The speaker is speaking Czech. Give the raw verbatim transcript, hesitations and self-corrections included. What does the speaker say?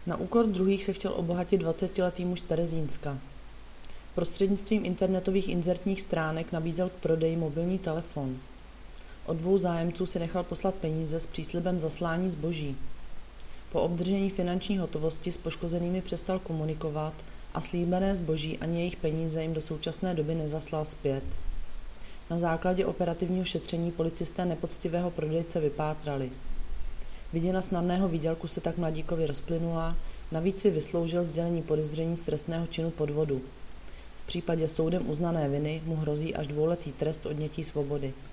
Na úkor druhých se chtěl obohatit dvacetiletý muž z Terezínska. Prostřednictvím internetových inzertních stránek nabízel k prodeji mobilní telefon. Od dvou zájemců si nechal poslat peníze s příslibem zaslání zboží. Po obdržení finanční hotovosti s poškozenými přestal komunikovat a slíbené zboží ani jejich peníze jim do současné doby nezaslal zpět. Na základě operativního šetření policisté nepoctivého prodejce vypátrali. Viděna snadného výdělku se tak mladíkovi rozplynula, navíc si vysloužil sdělení podezření z trestného činu podvodu. V případě soudem uznané viny mu hrozí až dvouletý trest odnětí svobody.